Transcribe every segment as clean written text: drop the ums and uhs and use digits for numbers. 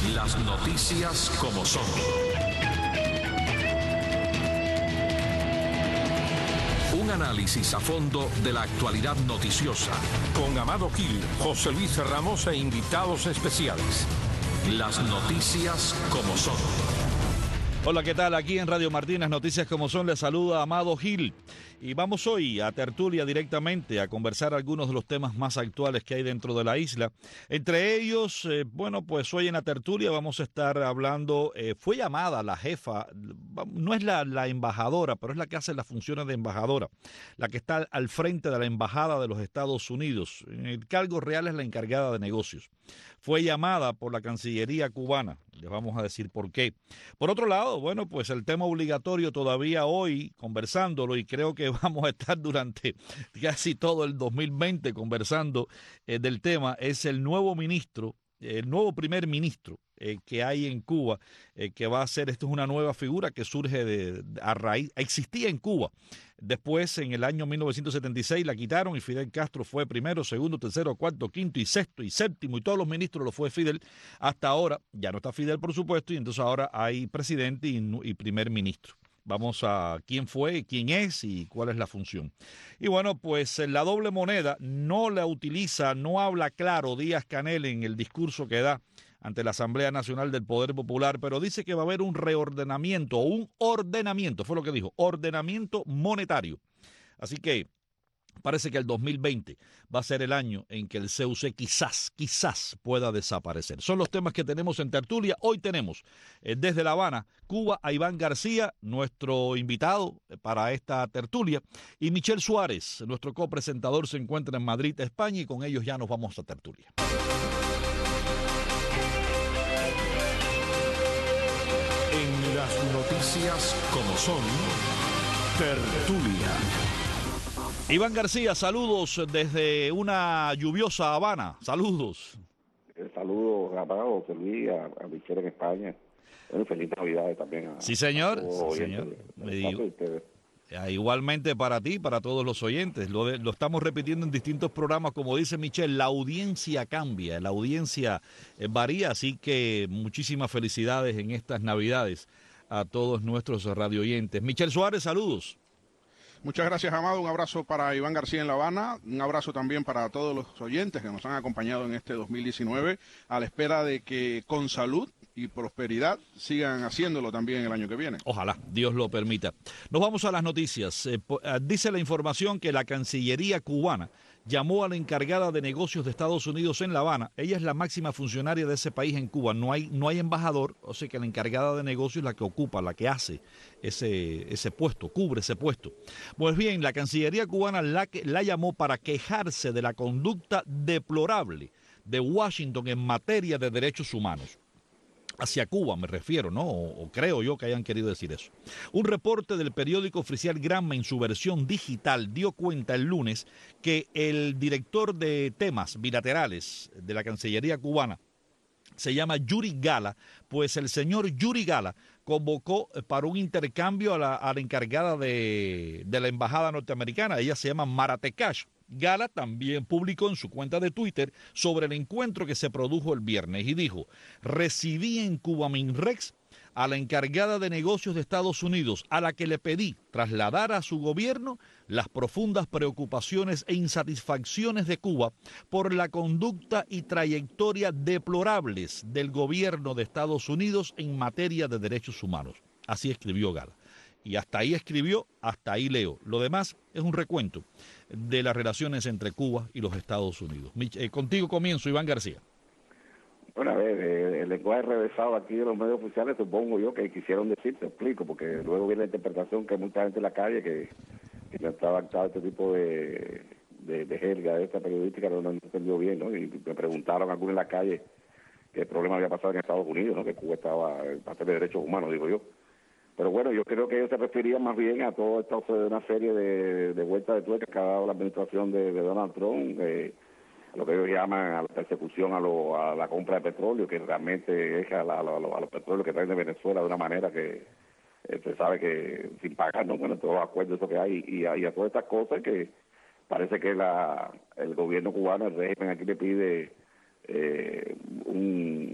Las noticias como son. Un análisis a fondo de la actualidad noticiosa. Con Amado Gil, José Luis Ramos e invitados especiales. Las noticias como son. Hola, ¿qué tal? Aquí en Radio Martínez, Noticias como son, les saluda Amado Gil. Y vamos hoy a tertulia directamente a conversar algunos de los temas más actuales que hay dentro de la isla. Entre ellos, pues hoy en la tertulia vamos a estar hablando, fue llamada la jefa, no es la embajadora, pero es la que hace las funciones de embajadora, la que está al frente de la embajada de los Estados Unidos. En el cargo real es la encargada de negocios. Fue llamada por la Cancillería cubana, les vamos a decir por qué. Por otro lado, pues el tema obligatorio todavía hoy conversándolo, y creo que vamos a estar durante casi todo el 2020 conversando del tema, es el nuevo primer ministro que hay en Cuba, que va a ser, esto es una nueva figura que surge a raíz, existía en Cuba. Después, en el año 1976, la quitaron y Fidel Castro fue primero, segundo, tercero, cuarto, quinto y sexto y séptimo, y todos los ministros lo fue Fidel. Hasta ahora, ya no está Fidel, por supuesto, y entonces ahora hay presidente y primer ministro. Vamos a quién fue, quién es y cuál es la función. Y pues la doble moneda no la utiliza, no habla claro Díaz-Canel en el discurso que da ante la Asamblea Nacional del Poder Popular, pero dice que va a haber un reordenamiento o un ordenamiento, fue lo que dijo, ordenamiento monetario. Así que parece que el 2020 va a ser el año en que el CUC quizás pueda desaparecer. Son los temas que tenemos en tertulia. Hoy tenemos desde La Habana, Cuba, a Iván García, nuestro invitado para esta tertulia, y Michel Suárez, nuestro copresentador, se encuentra en Madrid, España, y con ellos ya nos vamos a tertulia. En las noticias como son, tertulia. Iván García, saludos desde una lluviosa Habana. Saludos. Saludos, Amado, José Luis, a Michelle en España. Feliz Navidad también. Sí, señor. Sí, señor. Igualmente para ti, para todos los oyentes. Lo estamos repitiendo en distintos programas. Como dice Michelle, la audiencia cambia, la audiencia varía. Así que muchísimas felicidades en estas Navidades a todos nuestros radioyentes. Michel Suárez, saludos. Muchas gracias, Amado. Un abrazo para Iván García en La Habana. Un abrazo también para todos los oyentes que nos han acompañado en este 2019, a la espera de que con salud y prosperidad sigan haciéndolo también el año que viene. Ojalá, Dios lo permita. Nos vamos a las noticias. Dice la información que la Cancillería cubana llamó a la encargada de negocios de Estados Unidos en La Habana. Ella es la máxima funcionaria de ese país en Cuba. No hay embajador, o sea que la encargada de negocios es la que ocupa, la que hace ese puesto, cubre ese puesto. Pues bien, la Cancillería cubana la llamó para quejarse de la conducta deplorable de Washington en materia de derechos humanos. Hacia Cuba me refiero, ¿no? O creo yo que hayan querido decir eso. Un reporte del periódico oficial Granma en su versión digital dio cuenta el lunes que el director de temas bilaterales de la Cancillería cubana se llama Yuri Gala, pues el señor Yuri Gala convocó para un intercambio a la encargada de la embajada norteamericana. Ella se llama Mara Tekash. Gala también publicó en su cuenta de Twitter sobre el encuentro que se produjo el viernes y dijo: recibí en Cuba Minrex a la encargada de negocios de Estados Unidos, a la que le pedí trasladar a su gobierno las profundas preocupaciones e insatisfacciones de Cuba por la conducta y trayectoria deplorables del gobierno de Estados Unidos en materia de derechos humanos. Así escribió Gala. Y hasta ahí escribió, hasta ahí leo. Lo demás es un recuento de las relaciones entre Cuba y los Estados Unidos. Contigo comienzo, Iván García. Bueno, a ver, el lenguaje revesado aquí de los medios oficiales, supongo yo que quisieron decir, te explico, porque luego viene la interpretación que hay mucha gente en la calle que no está adaptada a este tipo de jerga, de esta periodística, no entendió bien, ¿no? Y me preguntaron algunos en la calle qué problema había pasado en Estados Unidos, ¿no? Que Cuba estaba en parte de derechos humanos, digo yo. Pero bueno, yo creo que ellos se referían más bien a toda esta una serie de vueltas de tuerca que ha dado la administración de Donald Trump, a lo que ellos llaman a la persecución a la compra de petróleo, que realmente es a los petróleos que traen de Venezuela de una manera que se sabe que sin pagar, ¿no? Bueno, todos los acuerdos eso que hay, y a todas estas cosas que parece que el gobierno cubano, el régimen aquí le pide un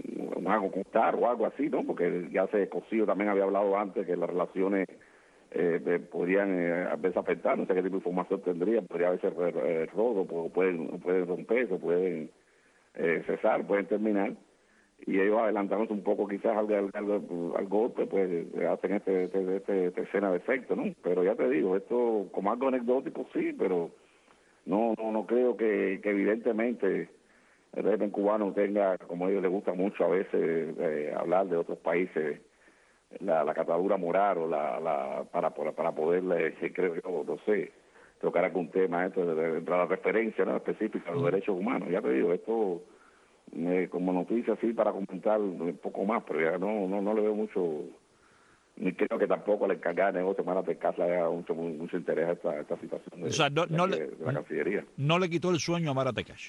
Mago Contar o algo así, ¿no? Porque ya Cosío también había hablado antes que las relaciones podrían verse afectadas, no sé qué tipo de información tendría, podría haberse roto, pueden romperse, pueden cesar, pueden terminar, y ellos adelantándose un poco quizás al golpe, pues hacen esta escena de efecto, ¿no? Pero ya te digo, esto como algo anecdótico sí, pero no creo que evidentemente el régimen cubano tenga, como a ellos les gusta mucho a veces hablar de otros países, la catadura moral o para poder, creo yo, no sé, tocar algún tema de la referencia, ¿no?, específica a los derechos humanos. Ya te digo, esto como noticia sí para comentar un poco más, pero ya no le veo mucho, ni creo que tampoco la encargada de negocios Mara Tecasa haya mucho interés a esta situación O sea, de la Cancillería. No le quitó el sueño a Mara Tekash.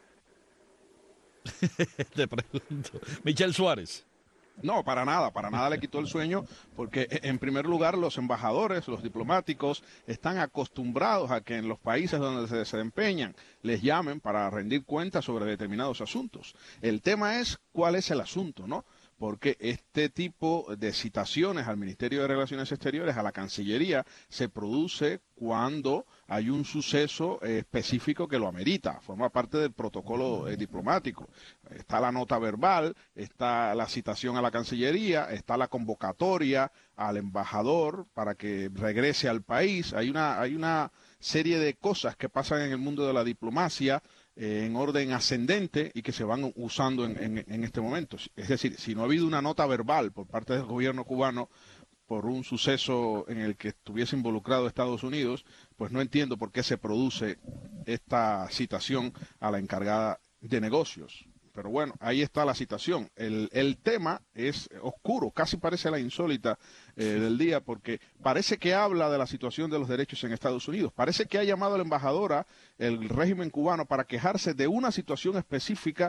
Te pregunto. Michel Suárez. No, para nada le quitó el sueño, porque en primer lugar los embajadores, los diplomáticos, están acostumbrados a que en los países donde se desempeñan les llamen para rendir cuentas sobre determinados asuntos. El tema es cuál es el asunto, ¿no? Porque este tipo de citaciones al Ministerio de Relaciones Exteriores, a la Cancillería, se produce cuando hay un suceso específico que lo amerita, forma parte del protocolo diplomático. Está la nota verbal, está la citación a la Cancillería, está la convocatoria al embajador para que regrese al país. Hay una serie de cosas que pasan en el mundo de la diplomacia en orden ascendente y que se van usando en este momento. Es decir, si no ha habido una nota verbal por parte del gobierno cubano por un suceso en el que estuviese involucrado Estados Unidos, pues no entiendo por qué se produce esta citación a la encargada de negocios. Pero bueno, ahí está la citación. El tema es oscuro, casi parece la insólita del día, porque parece que habla de la situación de los derechos en Estados Unidos. Parece que ha llamado a la embajadora el régimen cubano para quejarse de una situación específica,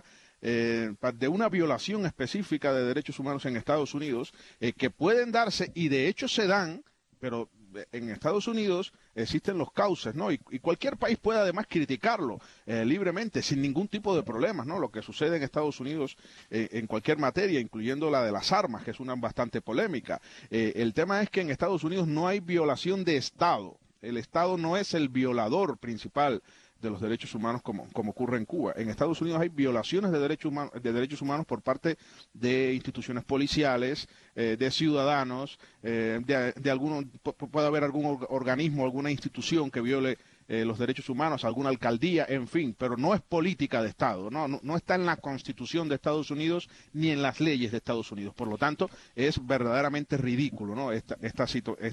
de una violación específica de derechos humanos en Estados Unidos, que pueden darse y de hecho se dan, pero en Estados Unidos existen los cauces, ¿no? Y cualquier país puede además criticarlo libremente, sin ningún tipo de problemas, ¿no? Lo que sucede en Estados Unidos en cualquier materia, incluyendo la de las armas, que es una bastante polémica. El tema es que en Estados Unidos no hay violación de Estado. El Estado no es el violador principal de los derechos humanos como ocurre en Cuba. En Estados Unidos hay violaciones de derechos humanos por parte de instituciones policiales, de ciudadanos, puede haber algún organismo, alguna institución que viole los derechos humanos, alguna alcaldía, en fin, pero no es política de Estado, no está en la Constitución de Estados Unidos ni en las leyes de Estados Unidos. Por lo tanto, es verdaderamente ridículo, ¿no? Esta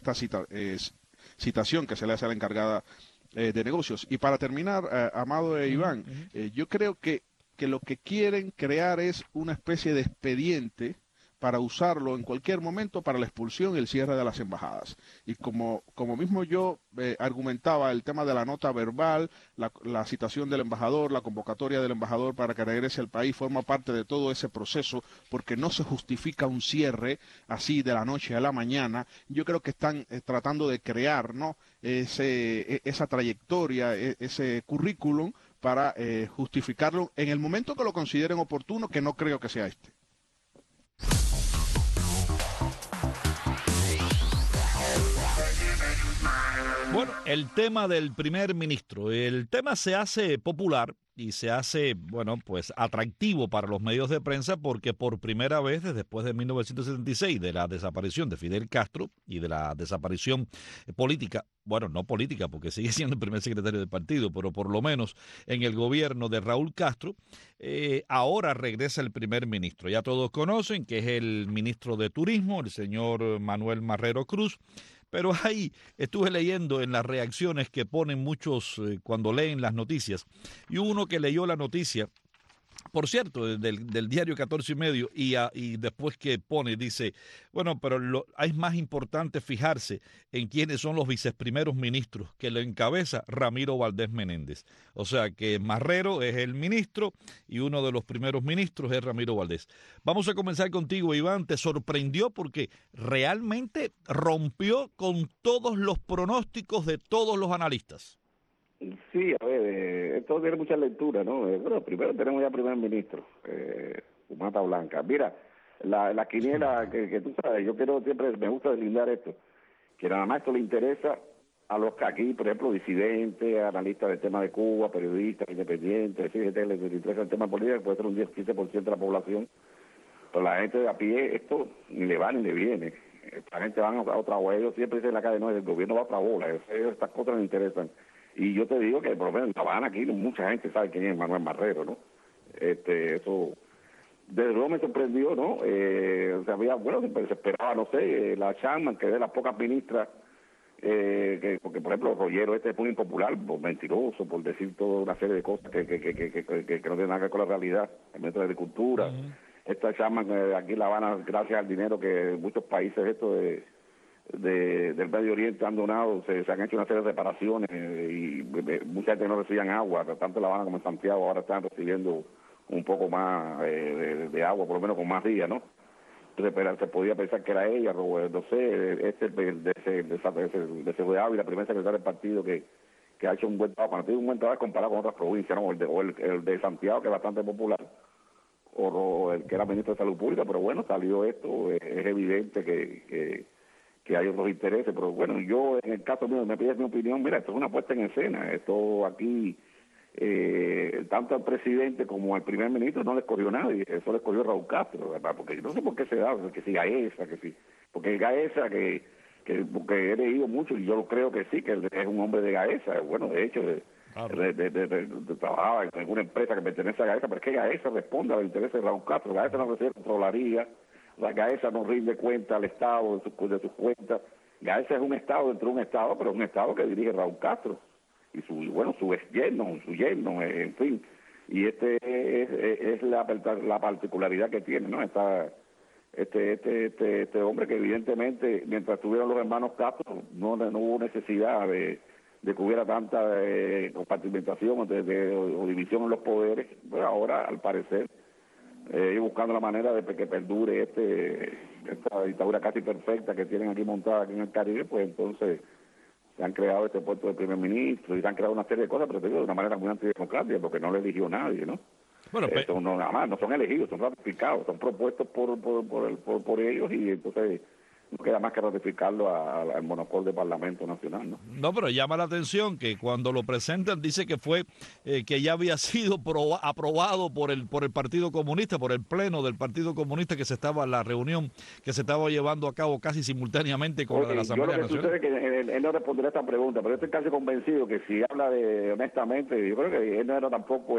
citación que se le hace a la encargada de negocios. Y para terminar, Amado e Iván, yo creo que lo que quieren crear es una especie de expediente para usarlo en cualquier momento para la expulsión y el cierre de las embajadas. Y como mismo yo argumentaba, el tema de la nota verbal, la citación del embajador, la convocatoria del embajador para que regrese al país, forma parte de todo ese proceso, porque no se justifica un cierre así de la noche a la mañana. Yo creo que están tratando de crear, ¿no?, esa trayectoria, ese currículum para justificarlo en el momento que lo consideren oportuno, que no creo que sea este. Bueno, el tema del primer ministro. El tema se hace popular y se hace, bueno, pues atractivo para los medios de prensa porque por primera vez después de 1976, de la desaparición de Fidel Castro y de la desaparición política, bueno, no política porque sigue siendo el primer secretario del partido, pero por lo menos en el gobierno de Raúl Castro, ahora regresa el primer ministro. Ya todos conocen que es el ministro de Turismo, el señor Manuel Marrero Cruz. Pero ahí estuve leyendo en las reacciones que ponen muchos cuando leen las noticias. Y uno que leyó la noticia, por cierto, del diario 14 y medio, y después que pone, dice, bueno, pero es más importante fijarse en quiénes son los viceprimeros ministros, que lo encabeza Ramiro Valdés Menéndez. O sea que Marrero es el ministro y uno de los primeros ministros es Ramiro Valdés. Vamos a comenzar contigo, Iván. ¿Te sorprendió porque realmente rompió con todos los pronósticos de todos los analistas? Sí, a ver, esto tiene mucha lectura, ¿no? Bueno, primero tenemos ya primer ministro. Mata Blanca. Mira, la quiniela que tú sabes, yo quiero siempre, me gusta deslindar esto, que nada más esto le interesa a los que aquí, por ejemplo, disidentes, analistas del tema de Cuba, periodistas, independientes, gente les interesa el tema político, puede ser un 10-15% de la población, pero la gente de a pie, esto ni le va ni le viene. La gente va a otra bola, ellos siempre dicen en la calle, no, el gobierno va a otra bola, estas cosas les interesan. Y yo te digo que por lo menos en La Habana aquí mucha gente sabe quién es Manuel Marrero, ¿no? Eso desde luego me sorprendió, ¿no? O sea, se esperaba, no sé, la Chapman, que es de las pocas ministras, porque por ejemplo Rollero es muy impopular, por mentiroso, por decir toda una serie de cosas que no tienen nada que ver con la realidad, el ministro de Agricultura. Esta Chapman aquí en La Habana, gracias al dinero que muchos países del Medio Oriente han donado, se han hecho una serie de reparaciones y mucha gente no recibían agua, tanto en La Habana como en Santiago ahora están recibiendo un poco más de agua, por lo menos con más días, ¿no? Entonces, se podía pensar que era ella, no sé, de Seguridad y la primera secretaria del partido que ha hecho un buen trabajo, un buen trabajo comparado con otras provincias, ¿no? El de Santiago, que es bastante popular, o el que era ministro de Salud Pública, pero bueno, salió esto, es evidente que hay otros intereses, pero bueno, yo en el caso mío, me pides mi opinión, mira, esto es una puesta en escena, esto aquí, tanto al presidente como al primer ministro no le escogió nadie, eso le escogió Raúl Castro, ¿verdad? Porque yo no sé por qué se da, que si Gaesa, porque Gaesa, porque he leído mucho y yo lo creo que sí, que él es un hombre de Gaesa, bueno, de hecho, trabajaba en una empresa que pertenece a Gaesa, pero es que Gaesa responde a los intereses de Raúl Castro, Gaesa no recibe controlaría, la Gaesa no rinde cuenta al Estado de sus cuentas. Gaesa es un Estado dentro de un Estado, pero es un Estado que dirige Raúl Castro y su yerno, en fin. Y es la particularidad que tiene, ¿no? Este hombre que evidentemente, mientras estuvieron los hermanos Castro, no hubo necesidad de que hubiera tanta compartimentación o división en los poderes, pero ahora, al parecer, buscando la manera de que perdure esta dictadura casi perfecta que tienen aquí montada aquí en el Caribe, pues entonces se han creado este puesto de primer ministro y se han creado una serie de cosas, pero te digo, de una manera muy antidemocrática, porque no lo eligió nadie, ¿no? Bueno, nada más, no son elegidos, son ratificados, son propuestos por ellos y entonces no queda más que ratificarlo al monopol del Parlamento Nacional, ¿no? No, pero llama la atención que cuando lo presentan dice que fue que ya había sido aprobado por el Partido Comunista, por el pleno del Partido Comunista, la reunión que se estaba llevando a cabo casi simultáneamente con la de la Asamblea Nacional. Yo lo que sucede es que él no responderá a esta pregunta, pero yo estoy casi convencido que si habla honestamente, yo creo que él no era tampoco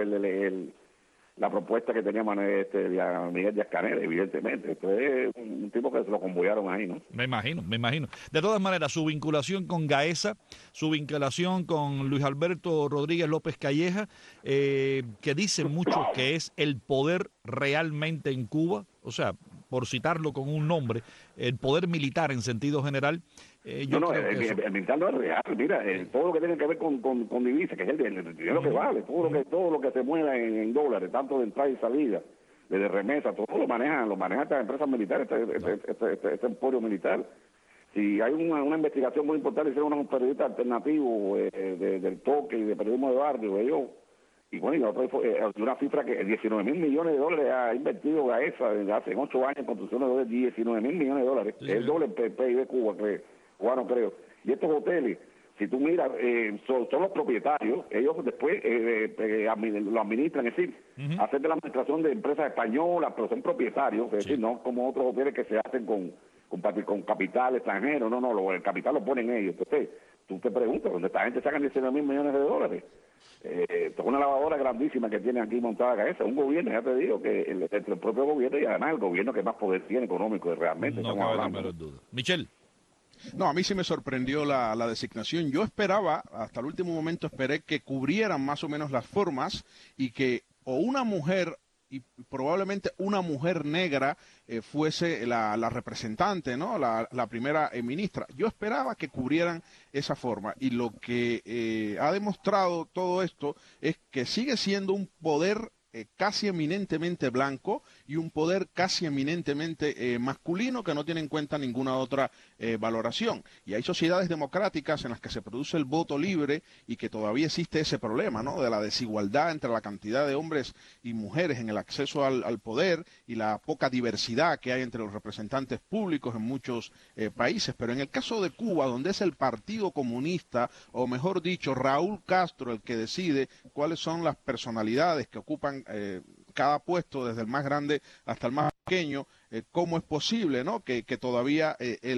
la propuesta que tenía Miguel Díaz-Canel, evidentemente. Esto es un tipo que se lo convoyaron ahí, ¿no? Me imagino. De todas maneras, su vinculación con Gaesa, su vinculación con Luis Alberto Rodríguez López Calleja, que dice mucho que es el poder realmente en Cuba, o sea, por citarlo con un nombre, el poder militar en sentido general. El militar no es real, mira, todo lo que tiene que ver con divisas, que es el dinero que vale, todo lo que se mueva en dólares, tanto de entrada y salida, de remesa, todo lo manejan estas empresas militares, este emporio militar. Si hay una investigación muy importante, hicieron unos periodistas alternativos del toque y de periodismo de barrio, ellos, y bueno, y la otra fue una cifra que 19.000 millones de dólares ha invertido Gaesa desde hace 8 años en construcción de 19.000 millones de dólares, sí, es el doble PIB de Cuba, cubano creo. Y estos hoteles, si tú miras, son los propietarios, ellos después lo administran, es decir, hacen de la administración de empresas españolas, pero son propietarios, es decir, no como otros hoteles que se hacen con capital extranjero, el capital lo ponen ellos. Entonces, tú te preguntas, ¿dónde esta gente sacan 19.000 millones de dólares? Esto es una lavadora grandísima que tiene aquí montada Gaesa, un gobierno, ya te digo, que el propio gobierno y además el gobierno que más poder tiene económico realmente. No cabe la menor duda. Michelle. No, a mí sí me sorprendió la designación. Yo esperaba, hasta el último momento esperé que cubrieran más o menos las formas y que o una mujer y probablemente una mujer negra fuese la representante, ¿no? La primera ministra. Yo esperaba que cubrieran esa forma y lo que ha demostrado todo esto es que sigue siendo un poder casi eminentemente blanco y un poder casi eminentemente masculino que no tiene en cuenta ninguna otra valoración. Y hay sociedades democráticas en las que se produce el voto libre y que todavía existe ese problema, ¿no?, de la desigualdad entre la cantidad de hombres y mujeres en el acceso al poder y la poca diversidad que hay entre los representantes públicos en muchos países. Pero en el caso de Cuba, donde es el Partido Comunista, o mejor dicho, Raúl Castro, el que decide cuáles son las personalidades que ocupan cada puesto, desde el más grande hasta el más pequeño, cómo es posible, ¿no?, que todavía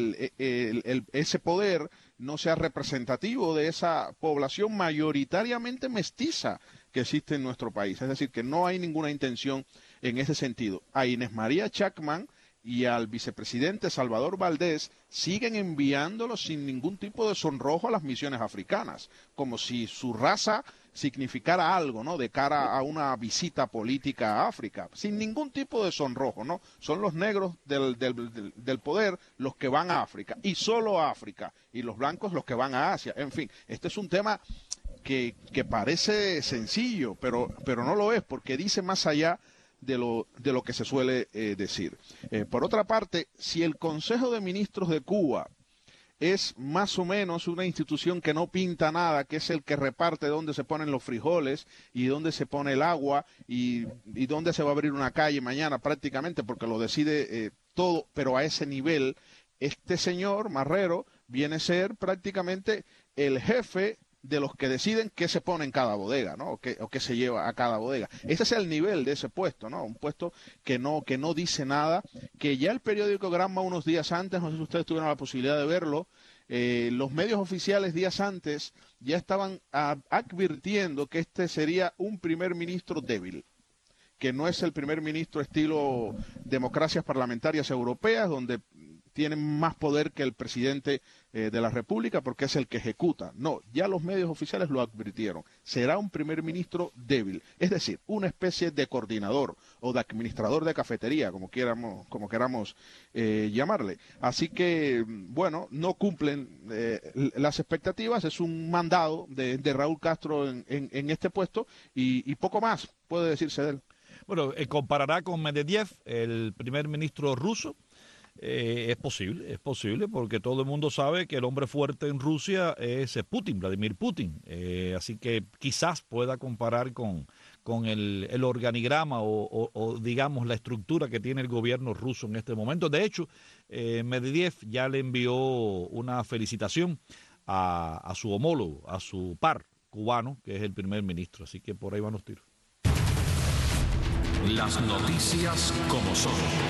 ese poder no sea representativo de esa población mayoritariamente mestiza que existe en nuestro país. Es decir, que no hay ninguna intención en ese sentido. A Inés María Chacman y al vicepresidente Salvador Valdés siguen enviándolos sin ningún tipo de sonrojo a las misiones africanas, como si su raza significara algo, ¿no?, de cara a una visita política a África, sin ningún tipo de sonrojo, ¿no? Son los negros del poder los que van a África, y solo a África, y los blancos los que van a Asia. En fin, este es un tema que parece sencillo, pero no lo es, porque dice más allá de lo que se suele decir. Por otra parte, si el Consejo de Ministros de Cuba es más o menos una institución que no pinta nada, que es el que reparte dónde se ponen los frijoles y dónde se pone el agua y dónde se va a abrir una calle mañana prácticamente, porque lo decide todo, pero a ese nivel, este señor Marrero viene a ser prácticamente el jefe de los que deciden qué se pone en cada bodega, ¿no?, o qué se lleva a cada bodega. Ese es el nivel de ese puesto, ¿no?, un puesto que no dice nada, que ya el periódico Granma unos días antes, no sé si ustedes tuvieron la posibilidad de verlo, los medios oficiales días antes ya estaban advirtiendo que este sería un primer ministro débil, que no es el primer ministro estilo democracias parlamentarias europeas, donde tienen más poder que el presidente de la República, porque es el que ejecuta. No, ya los medios oficiales lo advirtieron. Será un primer ministro débil, es decir, una especie de coordinador o de administrador de cafetería, como queramos llamarle. Así que, bueno, no cumplen las expectativas, es un mandado de Raúl Castro en este puesto y poco más puede decirse de él. Bueno, comparará con Medvedev, el primer ministro ruso. Es posible, porque todo el mundo sabe que el hombre fuerte en Rusia es Putin, Vladimir Putin. Así que quizás pueda comparar con el organigrama o digamos la estructura que tiene el gobierno ruso en este momento. De hecho, Medvedev ya le envió una felicitación a su homólogo, a su par cubano, que es el primer ministro. Así que por ahí van los tiros. Las noticias como son.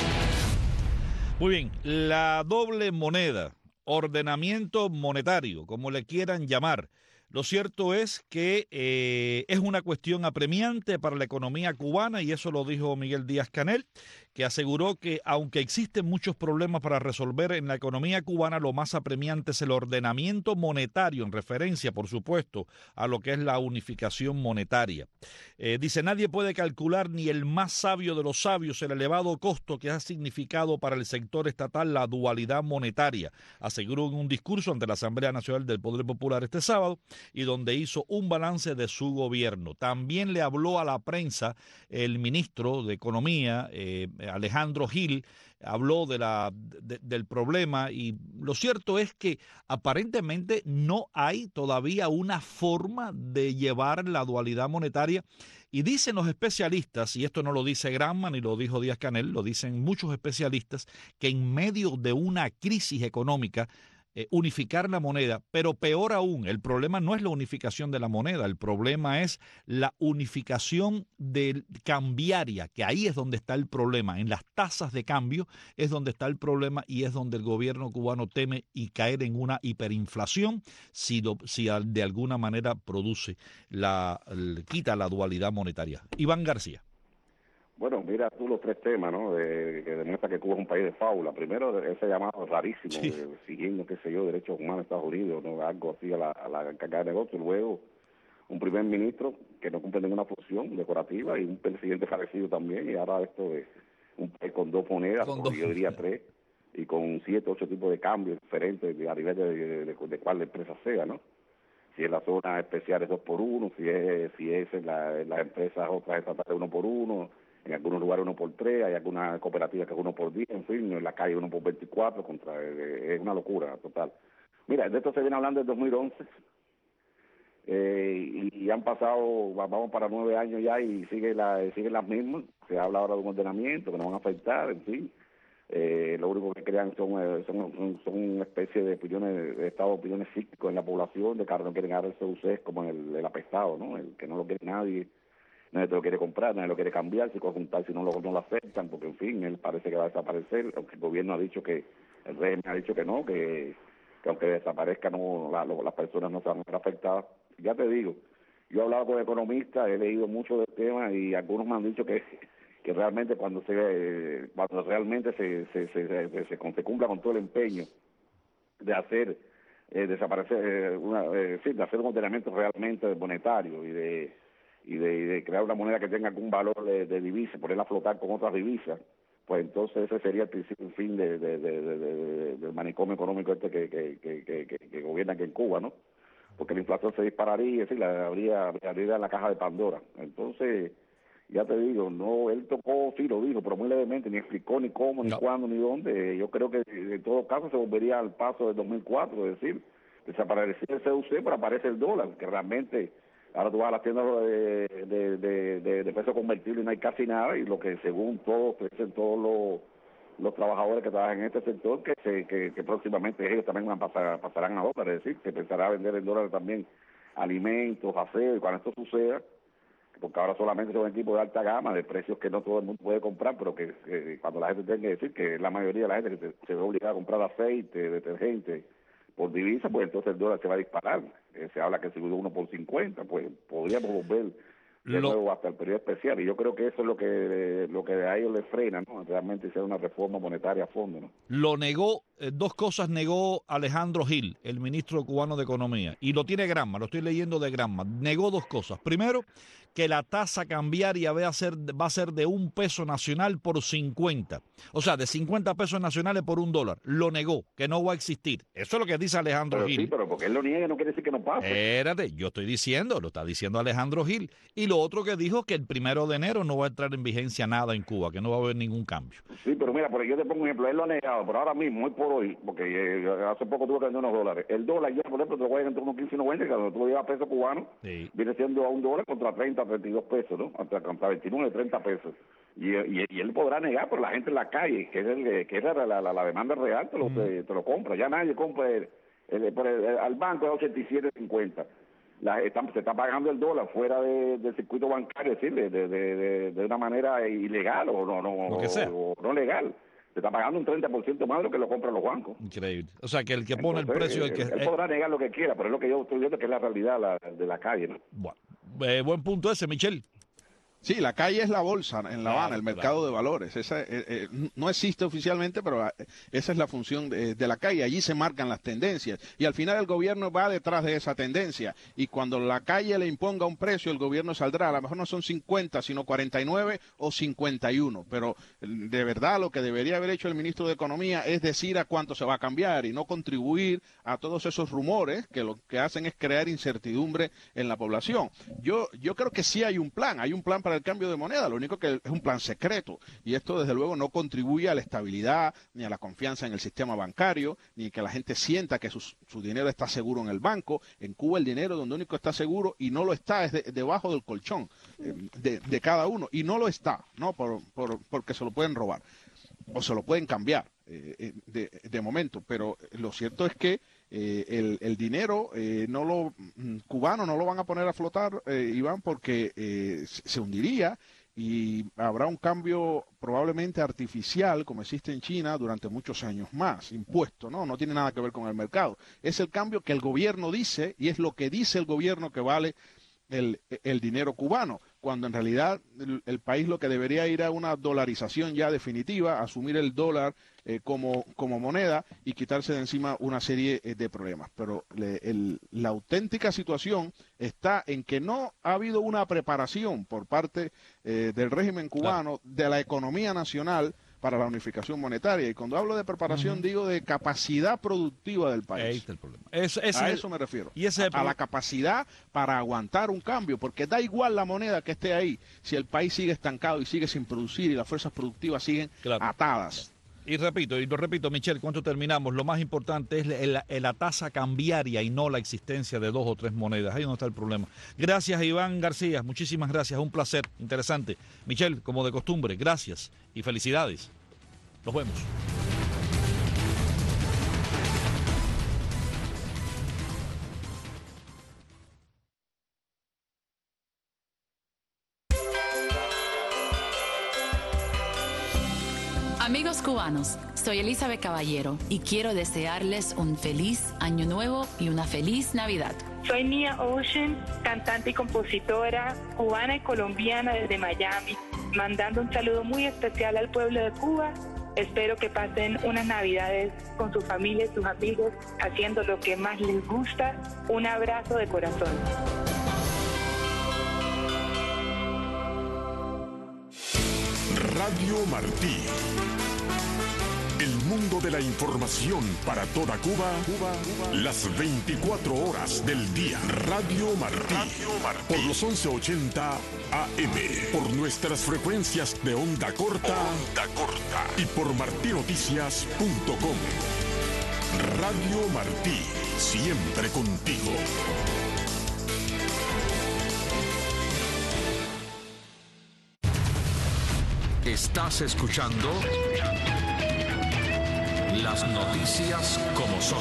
Muy bien, la doble moneda, ordenamiento monetario, como le quieran llamar. Lo cierto es que es una cuestión apremiante para la economía cubana, y eso lo dijo Miguel Díaz-Canel, que aseguró que aunque existen muchos problemas para resolver en la economía cubana, lo más apremiante es el ordenamiento monetario, en referencia, por supuesto, a lo que es la unificación monetaria. Dice, nadie puede calcular, ni el más sabio de los sabios, el elevado costo que ha significado para el sector estatal la dualidad monetaria, aseguró en un discurso ante la Asamblea Nacional del Poder Popular este sábado, y donde hizo un balance de su gobierno. También le habló a la prensa el ministro de Economía, Alejandro Gil, habló del problema, y lo cierto es que aparentemente no hay todavía una forma de llevar la dualidad monetaria. Y dicen los especialistas, y esto no lo dice Granma ni lo dijo Díaz-Canel, lo dicen muchos especialistas, que en medio de una crisis económica, unificar la moneda, pero peor aún, el problema no es la unificación de la moneda, el problema es la unificación cambiaria, que ahí es donde está el problema, en las tasas de cambio es donde está el problema, y es donde el gobierno cubano teme y caer en una hiperinflación si de alguna manera produce quita la dualidad monetaria. Iván García. Bueno, mira tú los tres temas, ¿no?, que demuestra que Cuba es un país de fábula. Primero, ese llamado rarísimo, Sí. siguiendo, qué sé yo, derechos humanos de Estados Unidos, ¿no?, algo así a la carga de negocio. Luego, un primer ministro que no cumple ninguna función decorativa, y un presidente fallecido también, y ahora esto de un país con dos monedas, yo diría tres, y con 7, 8 tipos de cambios diferentes a nivel de cuál empresa sea, ¿no? Si es la zona especial es 2 por 1, si es en las empresas otras estatales 1 por 1, en algunos lugares 1 por 3, hay algunas cooperativas que es 1 por 10, en fin, en la calle 1 por 24, es una locura total. Mira, de esto se viene hablando desde 2011, y han pasado, vamos para 9 años ya y siguen las mismas. Se habla ahora de un ordenamiento que nos van a afectar, en fin. Lo único que crean son una especie de opiniones, de estado de opiniones psíquicos en la población, de que no quieren dar el CUC como el apestado, ¿no? El que no lo quiere nadie te lo quiere comprar, nadie lo quiere cambiar, si conjuntar, si no lo aceptan, porque en fin, él parece que va a desaparecer, aunque el gobierno ha dicho que, el régimen ha dicho que no, que aunque desaparezca las personas no se van a ver afectadas. Ya te digo, yo he hablado con economistas, he leído mucho del tema y algunos me han dicho que realmente cuando realmente se cumpla con todo el empeño de hacer desaparecer de hacer un ordenamiento realmente monetario y de crear una moneda que tenga algún valor de divisa, ponerla a flotar con otras divisas, pues entonces ese sería el principio, el fin del manicomio económico que gobierna aquí en Cuba, ¿no? Porque la inflación se dispararía, es decir, habría la caja de Pandora. Entonces, ya te digo, no, él tocó, sí lo dijo, pero muy levemente, ni explicó ni cómo, ni cuándo, ni dónde. Yo creo que en todo caso se volvería al paso del 2004, es decir, desaparecería el CUC, pero aparece el dólar, que realmente ahora tú vas a las tiendas de peso convertible y no hay casi nada, y lo que según todos los trabajadores que trabajan en este sector, que próximamente ellos también pasarán a dólares, es decir, que empezará a vender el dólar también alimentos, aseo, y cuando esto suceda, porque ahora solamente son equipos de alta gama, de precios que no todo el mundo puede comprar, pero que cuando la gente tenga que decir que la mayoría de la gente que se ve obligada a comprar aceite, detergente, por divisa, pues entonces el dólar se va a disparar. Se habla que si hubo 1 por 50, pues podríamos volver de nuevo hasta el periodo especial, y yo creo que eso es lo que a ellos les frena, ¿no? Realmente hacer una reforma monetaria a fondo, ¿no? Lo negó, dos cosas negó Alejandro Gil, el ministro cubano de Economía, y lo tiene Granma, lo estoy leyendo de Granma. Negó dos cosas. Primero, que la tasa cambiaria va a ser de 1 peso nacional por 50. O sea, de 50 pesos nacionales por $1. Lo negó, que no va a existir. Eso es lo que dice Alejandro Gil. Sí, pero porque él lo niega no quiere decir que no pase. Espérate, yo estoy diciendo, lo está diciendo Alejandro Gil. Y lo otro que dijo, que el 1 de enero no va a entrar en vigencia nada en Cuba, que no va a haber ningún cambio. Sí, pero mira, yo te pongo un ejemplo, él lo ha negado, pero ahora mismo, hoy por hoy, porque hace poco tuve que vender unos dólares. El dólar ya, por ejemplo, te lo voy a entre unos 15 y 90, que cuando tú lo llevas a pesos cubanos, sí, viene siendo a $1 contra 30, 32 pesos, ¿no? Contra 29, 30 pesos. Y él podrá negar, pero la gente en la calle, que es la demanda real, te lo compra. Ya nadie compra al banco es 87.50. Se está pagando el dólar fuera del circuito bancario, es decir, de una manera ilegal o no legal. Se está pagando un 30% más de lo que lo compran los bancos. Increíble. O sea, que el que pone entonces, el precio... Él podrá negar lo que quiera, pero es lo que yo estoy viendo que es la realidad de la calle, ¿no? Bueno, buen punto ese, Michel. Sí, la calle es la bolsa en La Habana, el mercado de valores. Esa, no existe oficialmente, pero esa es la función de la calle. Allí se marcan las tendencias y al final el gobierno va detrás de esa tendencia. Y cuando la calle le imponga un precio, el gobierno saldrá. A lo mejor no son 50, sino 49 o 51. Pero de verdad lo que debería haber hecho el ministro de Economía es decir a cuánto se va a cambiar y no contribuir a todos esos rumores que lo que hacen es crear incertidumbre en la población. Yo creo que sí hay un plan para el cambio de moneda, lo único que es un plan secreto y esto desde luego no contribuye a la estabilidad ni a la confianza en el sistema bancario, ni que la gente sienta que su dinero está seguro en el banco. En Cuba el dinero donde único está seguro y no lo está es debajo del colchón de cada uno, y no lo está, ¿no? Porque se lo pueden robar o se lo pueden cambiar de momento, pero lo cierto es que el dinero cubano no lo van a poner a flotar, Iván, porque se hundiría y habrá un cambio probablemente artificial, como existe en China, durante muchos años más, impuesto, no tiene nada que ver con el mercado. Es el cambio que el gobierno dice y es lo que dice el gobierno que vale el dinero cubano, cuando en realidad el país lo que debería ir a una dolarización ya definitiva, asumir el dólar como moneda y quitarse de encima una serie de problemas. Pero la auténtica situación está en que no ha habido una preparación por parte del régimen cubano, de la economía nacional, para la unificación monetaria. Y cuando hablo de preparación, digo de capacidad productiva del país. Ahí está el problema. A eso me refiero. Y a la capacidad para aguantar un cambio, porque da igual la moneda que esté ahí, si el país sigue estancado y sigue sin producir y las fuerzas productivas siguen atadas. Y lo repito, Michelle, ¿cuánto terminamos? Lo más importante es la tasa cambiaria y no la existencia de 2 o 3 monedas. Ahí no está el problema. Gracias, Iván García. Muchísimas gracias. Un placer. Interesante. Michelle, como de costumbre, gracias y felicidades. Nos vemos. Amigos cubanos, soy Elizabeth Caballero y quiero desearles un feliz Año Nuevo y una feliz Navidad. Soy Nia Ocean, cantante y compositora cubana y colombiana desde Miami, mandando un saludo muy especial al pueblo de Cuba. Espero que pasen unas Navidades con su familia y sus amigos, haciendo lo que más les gusta. Un abrazo de corazón. Radio Martí. El mundo de la información para toda Cuba, las 24 horas del día. Radio Martí. Por los 1180 AM. Por nuestras frecuencias de onda corta. Y por martinoticias.com. Radio Martí. Siempre contigo. Estás escuchando las noticias como son.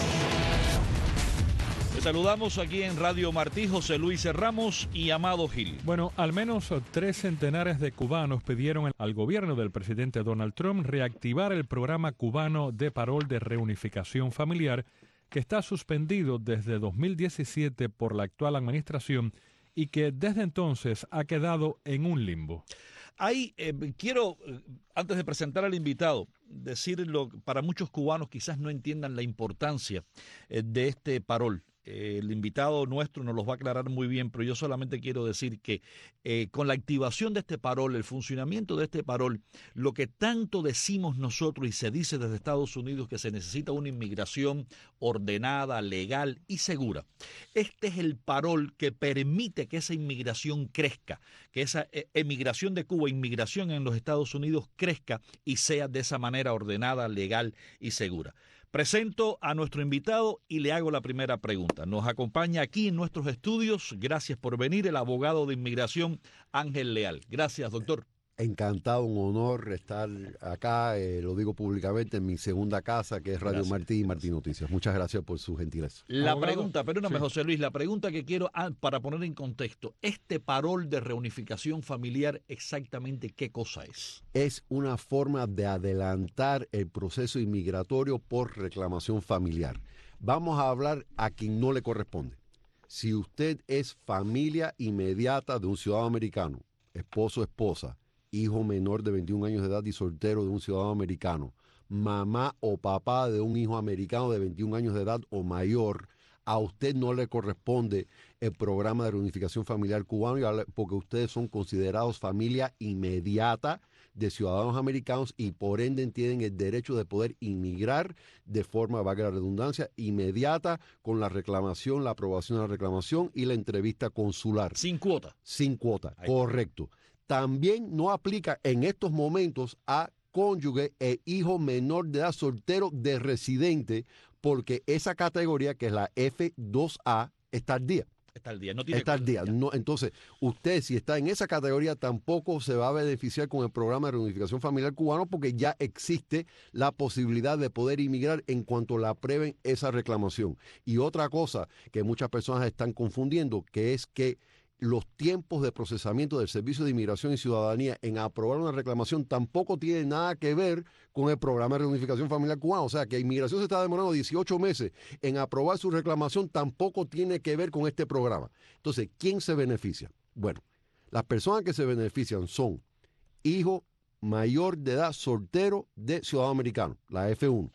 Les saludamos aquí en Radio Martí, José Luis Ramos y Amado Gil. Bueno, al menos 3 centenares de cubanos pidieron al gobierno del presidente Donald Trump reactivar el programa cubano de parol de reunificación familiar que está suspendido desde 2017 por la actual administración y que desde entonces ha quedado en un limbo. Ahí quiero, antes de presentar al invitado, decirlo, para muchos cubanos quizás no entiendan la importancia de este parol. El invitado nuestro nos los va a aclarar muy bien, pero yo solamente quiero decir que con la activación de este parol, el funcionamiento de este parol, lo que tanto decimos nosotros y se dice desde Estados Unidos que se necesita una inmigración ordenada, legal y segura. Este es el parol que permite que esa inmigración crezca, que esa emigración de Cuba, inmigración en los Estados Unidos crezca y sea de esa manera ordenada, legal y segura. Presento a nuestro invitado y le hago la primera pregunta. Nos acompaña aquí en nuestros estudios, gracias por venir, el abogado de inmigración Ángel Leal. Gracias, doctor. Encantado, un honor estar acá, lo digo públicamente, en mi segunda casa, que es Radio Martí y Martí Noticias. Muchas gracias por su gentileza. La pregunta, perdóname, sí, José Luis, la pregunta que quiero, para poner en contexto, este parol de reunificación familiar, ¿exactamente qué cosa es? Es una forma de adelantar el proceso inmigratorio por reclamación familiar. Vamos a hablar a quien no le corresponde. Si usted es familia inmediata de un ciudadano americano, esposo o esposa, hijo menor de 21 años de edad y soltero de un ciudadano americano, mamá o papá de un hijo americano de 21 años de edad o mayor, a usted no le corresponde el programa de reunificación familiar cubano porque ustedes son considerados familia inmediata de ciudadanos americanos y por ende tienen el derecho de poder inmigrar de forma, valga la redundancia, inmediata con la reclamación, la aprobación de la reclamación y la entrevista consular. Sin cuota. Sin cuota, correcto. También no aplica en estos momentos a cónyuge e hijo menor de edad soltero de residente, porque esa categoría, que es la F2A, está al día. Está al día, no tiene está al día. No, entonces, usted, si está en esa categoría, tampoco se va a beneficiar con el programa de reunificación familiar cubano, porque ya existe la posibilidad de poder inmigrar en cuanto la aprueben esa reclamación. Y otra cosa que muchas personas están confundiendo, que es que los tiempos de procesamiento del Servicio de Inmigración y Ciudadanía en aprobar una reclamación tampoco tiene nada que ver con el programa de reunificación familiar cubano. O sea, que Inmigración se está demorando 18 meses en aprobar su reclamación, tampoco tiene que ver con este programa. Entonces, ¿quién se beneficia? Bueno, las personas que se benefician son hijo mayor de edad soltero de ciudadano americano, la F1.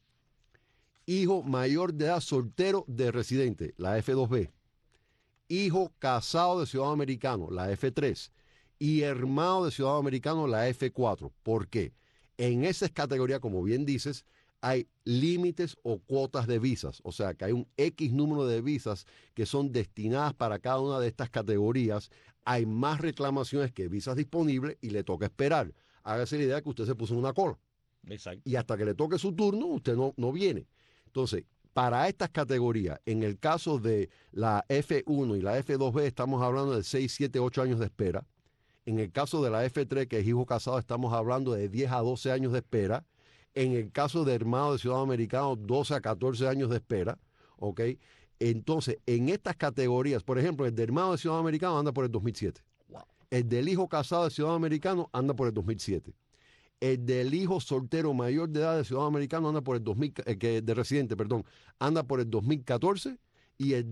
Hijo mayor de edad soltero de residente, la F2B. Hijo casado de ciudadano americano, la F3, y hermano de ciudadano americano, la F4. ¿Por qué? En esas categorías, como bien dices, hay límites o cuotas de visas, o sea que hay un X número de visas que son destinadas para cada una de estas categorías. Hay más reclamaciones que visas disponibles y le toca esperar. Hágase la idea que usted se puso en una cola. Exacto. Y hasta que le toque su turno, usted no viene. Entonces, para estas categorías, en el caso de la F1 y la F2B, estamos hablando de 6, 7, 8 años de espera. En el caso de la F3, que es hijo casado, estamos hablando de 10 a 12 años de espera. En el caso de hermano de ciudadano americano, 12 a 14 años de espera. ¿Ok? Entonces, en estas categorías, por ejemplo, el de hermano de ciudadano americano anda por el 2007. Wow. El del hijo casado de ciudadano americano anda por el 2007. El del hijo soltero mayor de edad de ciudadano americano anda por el 2000, de residente, perdón, anda por el 2014, y el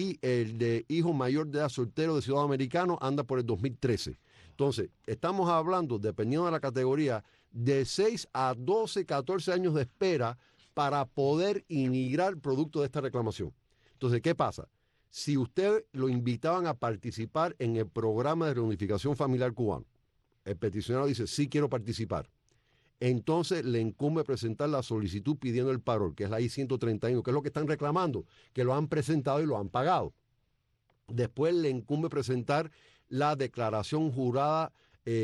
de hijo mayor de edad soltero de ciudadano americano anda por el 2013. Entonces, estamos hablando, dependiendo de la categoría, de 6 a 12, 14 años de espera para poder inmigrar producto de esta reclamación. Entonces, ¿qué pasa? Si usted lo invitaban a participar en el programa de reunificación familiar cubano, el peticionario dice, sí quiero participar, entonces le incumbe presentar la solicitud pidiendo el parol, que es la I-131, que es lo que están reclamando, que lo han presentado y lo han pagado. Después le incumbe presentar la declaración jurada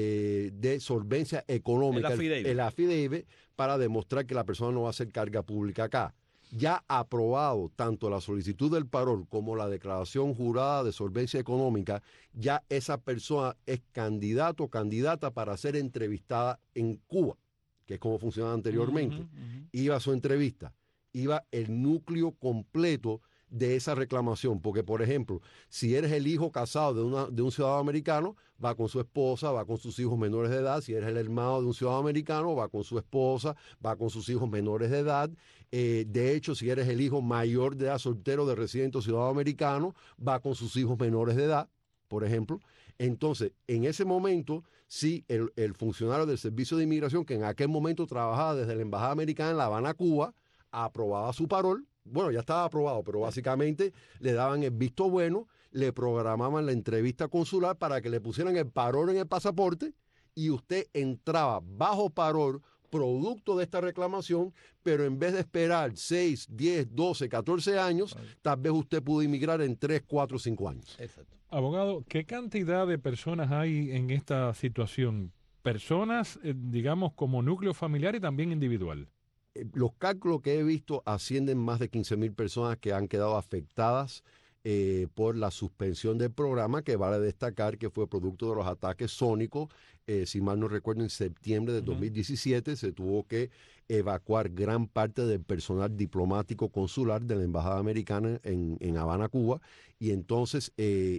de solvencia económica, el affidavit, para demostrar que la persona no va a hacer carga pública acá. Ya aprobado tanto la solicitud del parol como la declaración jurada de solvencia económica, ya esa persona es candidato o candidata para ser entrevistada en Cuba, que es como funcionaba anteriormente. Iba a su entrevista, iba el núcleo completo de esa reclamación, porque por ejemplo, si eres el hijo casado de un ciudadano americano, va con su esposa, va con sus hijos menores de edad. Si eres el hermano de un ciudadano americano, va con su esposa, va con sus hijos menores de edad. De hecho, si eres el hijo mayor de edad soltero de residente o ciudadano americano, va con sus hijos menores de edad, por ejemplo. Entonces, en ese momento, sí, el funcionario del Servicio de Inmigración, que en aquel momento trabajaba desde la Embajada Americana en La Habana, Cuba, aprobaba su parol. Bueno, ya estaba aprobado, pero básicamente le daban el visto bueno, le programaban la entrevista consular para que le pusieran el parol en el pasaporte y usted entraba bajo parol, producto de esta reclamación, pero en vez de esperar 6, 10, 12, 14 años, tal vez usted pudo inmigrar en 3, 4, 5 años. Exacto. Abogado, ¿qué cantidad de personas hay en esta situación? Personas, digamos, como núcleo familiar y también individual. Los cálculos que he visto ascienden más de 15,000 personas que han quedado afectadas por la suspensión del programa, que vale destacar que fue producto de los ataques sónicos. Si mal no recuerdo, en septiembre de 2017 se tuvo que evacuar gran parte del personal diplomático consular de la Embajada Americana en Habana, Cuba, y entonces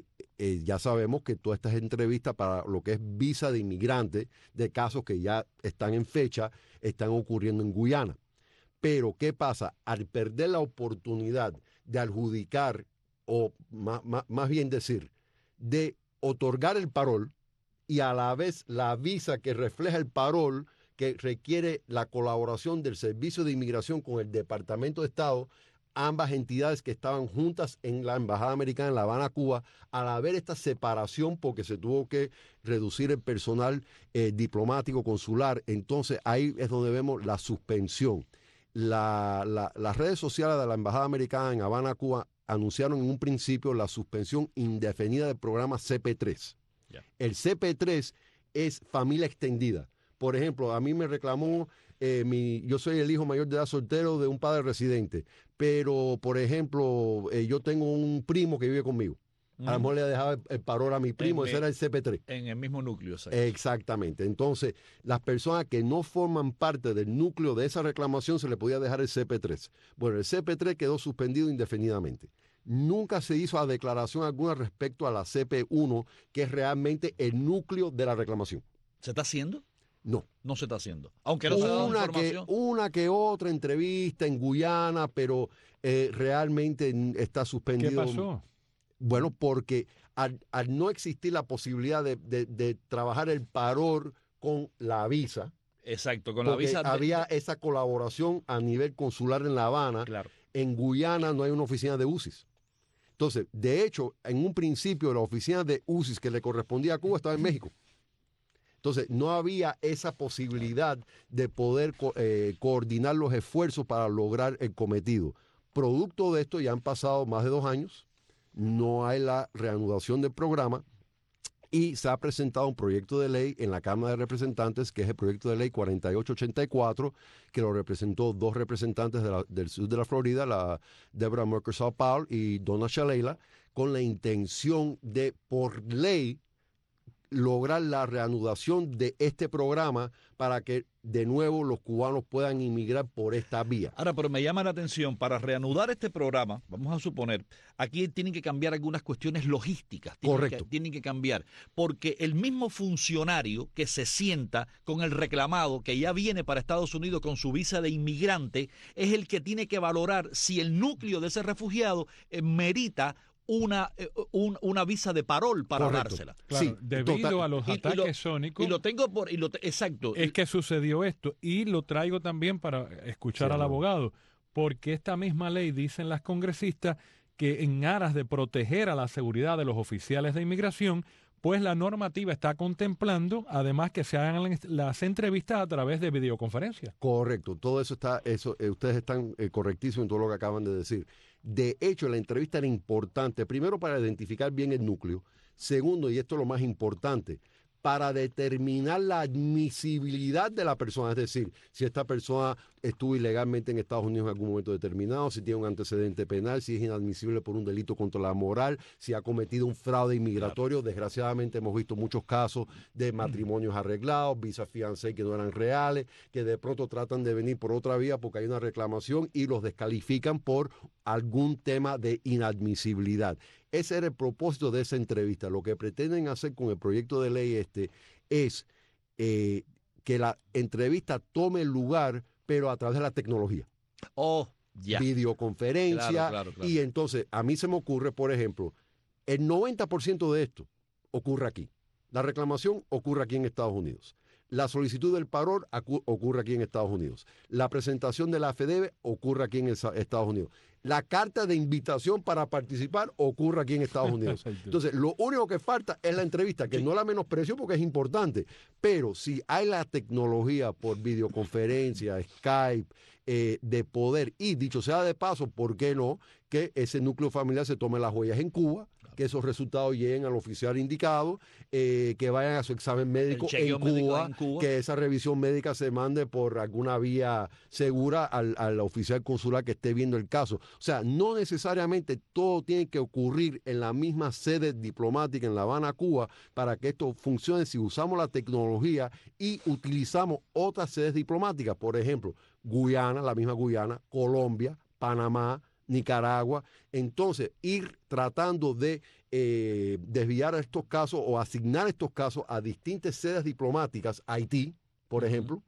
ya sabemos que todas estas entrevistas para lo que es visa de inmigrante, de casos que ya están en fecha, están ocurriendo en Guyana. Pero, ¿qué pasa? Al perder la oportunidad de adjudicar, o más bien decir, de otorgar el parol y a la vez la visa que refleja el parol, que requiere la colaboración del Servicio de Inmigración con el Departamento de Estado, ambas entidades que estaban juntas en la Embajada Americana en La Habana, Cuba, al haber esta separación porque se tuvo que reducir el personal diplomático consular, entonces ahí es donde vemos la suspensión. Las redes sociales de la Embajada Americana en Habana, Cuba, anunciaron en un principio la suspensión indefinida del programa CP3. Yeah. El CP3 es familia extendida. Por ejemplo, a mí me reclamó, yo soy el hijo mayor de edad soltero de un padre residente, pero, por ejemplo, yo tengo un primo que vive conmigo. A lo mejor le dejaba el parol a mi primo, ese era el CP3. En el mismo núcleo. ¿Sí? Exactamente. Entonces, las personas que no forman parte del núcleo de esa reclamación se le podía dejar el CP3. Bueno, el CP3 quedó suspendido indefinidamente. Nunca se hizo declaración alguna respecto a la CP1, que es realmente el núcleo de la reclamación. ¿Se está haciendo? No. No se está haciendo. Aunque no se ha dado información. Una que otra entrevista en Guyana, pero realmente está suspendido. ¿Qué pasó? Bueno, porque al no existir la posibilidad de trabajar el parol con la visa. Exacto, con la visa. Había esa colaboración a nivel consular en La Habana. Claro. En Guyana no hay una oficina de UCIS. Entonces, de hecho, en un principio la oficina de UCIS que le correspondía a Cuba estaba en México. Entonces, no había esa posibilidad de poder coordinar los esfuerzos para lograr el cometido. Producto de esto, ya han pasado más de 2 años, no hay la reanudación del programa y se ha presentado un proyecto de ley en la Cámara de Representantes, que es el proyecto de ley 4884, que lo representó 2 representantes del sur de la Florida, la Deborah Merkersall Powell y Donna Shalala, con la intención de, por ley, lograr la reanudación de este programa para que de nuevo los cubanos puedan inmigrar por esta vía. Ahora, pero me llama la atención, para reanudar este programa, vamos a suponer, aquí tienen que cambiar algunas cuestiones logísticas. Correcto. Tienen que cambiar, porque el mismo funcionario que se sienta con el reclamado que ya viene para Estados Unidos con su visa de inmigrante es el que tiene que valorar si el núcleo de ese refugiado merita una visa de parol para Correcto. dársela. Claro, Sí, debido a los ataques sónicos. Y lo tengo exacto. Es que sucedió esto, y lo traigo también para escuchar al abogado, porque esta misma ley, dicen las congresistas, que en aras de proteger a la seguridad de los oficiales de inmigración, pues la normativa está contemplando, además, que se hagan las entrevistas a través de videoconferencia. Correcto, todo eso está, ustedes están correctísimos en todo lo que acaban de decir. De hecho, la entrevista era importante, primero para identificar bien el núcleo, segundo, y esto es lo más importante, para determinar la admisibilidad de la persona, es decir, si esta persona estuvo ilegalmente en Estados Unidos en algún momento determinado, si tiene un antecedente penal, si es inadmisible por un delito contra la moral, si ha cometido un fraude inmigratorio. Claro. Desgraciadamente hemos visto muchos casos de matrimonios arreglados, visas fiancé que no eran reales, que de pronto tratan de venir por otra vía porque hay una reclamación y los descalifican por algún tema de inadmisibilidad. Ese era el propósito de esa entrevista. Lo que pretenden hacer con el proyecto de ley es que la entrevista tome lugar, pero a través de la tecnología. Videoconferencia. Claro. Y entonces, a mí se me ocurre, por ejemplo, el 90% de esto ocurre aquí. La reclamación ocurre aquí en Estados Unidos. La solicitud del parol ocurre aquí en Estados Unidos. La presentación de la FEDEVE ocurre aquí en Estados Unidos. La carta de invitación para participar ocurre aquí en Estados Unidos. Entonces, lo único que falta es la entrevista, que no la menosprecio porque es importante, pero si hay la tecnología por videoconferencia, Skype, de poder, y dicho sea de paso, ¿por qué no? Que ese núcleo familiar se tome las huellas en Cuba, que esos resultados lleguen al oficial indicado, que vayan a su examen médico en Cuba, que esa revisión médica se mande por alguna vía segura al oficial consular que esté viendo el caso. O sea, no necesariamente todo tiene que ocurrir en la misma sede diplomática en La Habana, Cuba, para que esto funcione si usamos la tecnología y utilizamos otras sedes diplomáticas. Por ejemplo, Guyana, la misma Guyana, Colombia, Panamá, Nicaragua. Entonces, ir tratando de desviar estos casos o asignar estos casos a distintas sedes diplomáticas, Haití, por ejemplo,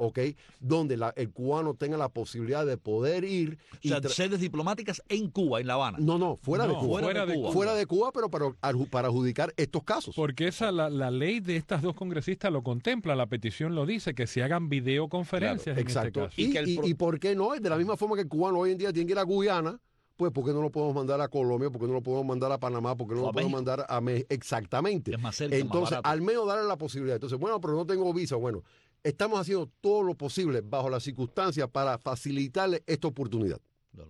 donde el cubano tenga la posibilidad de poder ir. O sea, sedes diplomáticas en Cuba, en La Habana. No, fuera de Cuba. Fuera de Cuba, pero para adjudicar estos casos. Porque la ley de estas 2 congresistas lo contempla, la petición lo dice, que se hagan videoconferencias. Claro, exacto. En este caso. ¿Y por qué no? De la misma forma que el cubano hoy en día tiene que ir a Guyana, pues ¿por qué no lo podemos mandar a Colombia? ¿Por qué no lo podemos mandar a Panamá? ¿Por qué no lo podemos mandar a México? Exactamente. Es más cerca, entonces, más barato. al menos darle la posibilidad. Entonces, bueno, pero no tengo visa. Bueno, estamos haciendo todo lo posible bajo las circunstancias para facilitarle esta oportunidad. Claro.